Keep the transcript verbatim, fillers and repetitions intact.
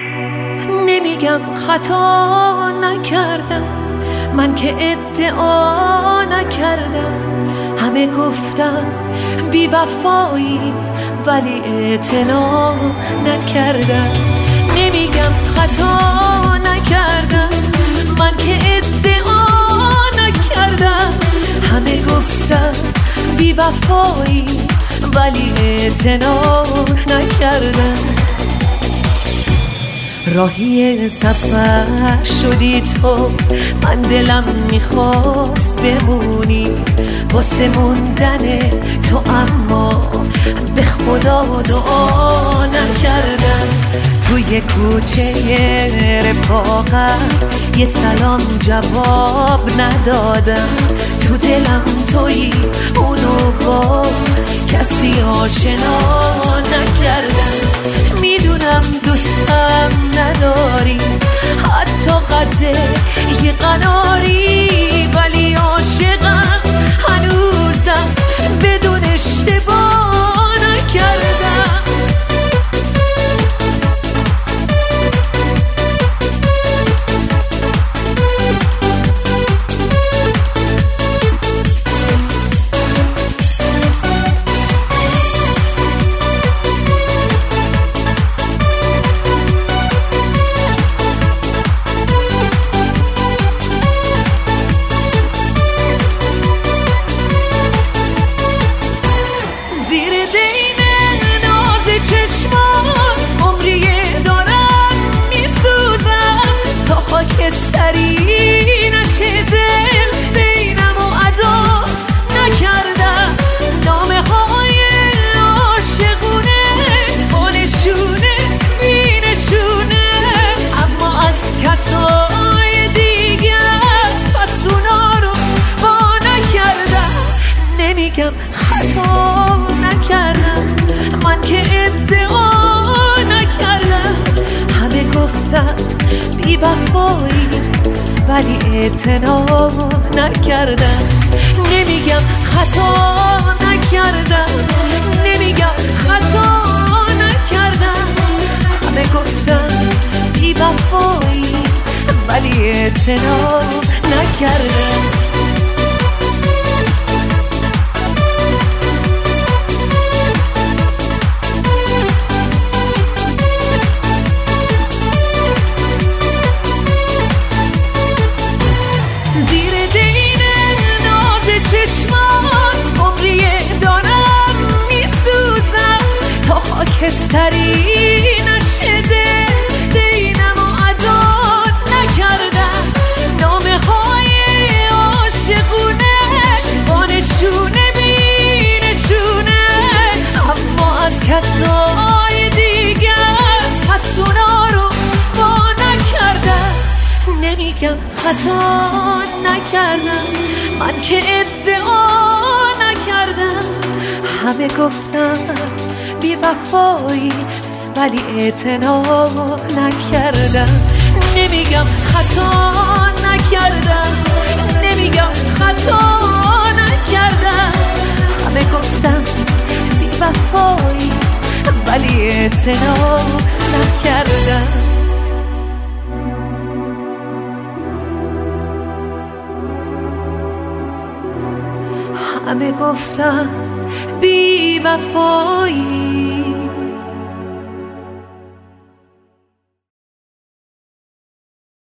نمیگم خطا نکردم، من که ادعا نکردم. همه گفتم بی وفایی ولی اعتنا نکردم. نمیگم خطا نکردم، من که ادعا نکردم. همه گفتم بی وفایی ولی اعتنا نکردم. راهی سفر شدی تو، من دلم میخواست بمونی واسه موندن تو، اما به خدا دعا نکردم. توی کوچه رفاقت یه سلام جواب ندادم. تو دلم تویی، اونو با کسی آشنا نکردم. میدونم دوستم نداری، حتی قد یه قناری، ولی عاشقم هنوزم بدون اشتباه نکردم. خاکستری نشه دل، بینم و ادا نکردم. نامه های عاشقونه با نشونه بی نشونه، اما از کسای دیگه است، پس اونا رو با نکردم. نمیگم خطا نکردم، من که ادعا نکردم. همه گفتم بی وفایی ولی اعتنا نکردم. نمیگم خطا نکردم، نمیگم خطا نکردم. همه گفتم بی وفایی ولی اعتنا نکردم. خاکستری نشه دل، دینم و ادا نکردم. نامه های عاشقونه با نشونه بی نشونه، اما از کسای دیگه است، پس اونا رو با نکردم. نمیگم خطا نکردم، من که ادعا نکردم. همه گفتم بی وفایی ولی اعتنا نکردم. نمیگم خطا نکردم، نمیگم خطا نکردم. همه گفتم بی وفایی ولی اعتنا نکردم. همه گفتم بی وفایی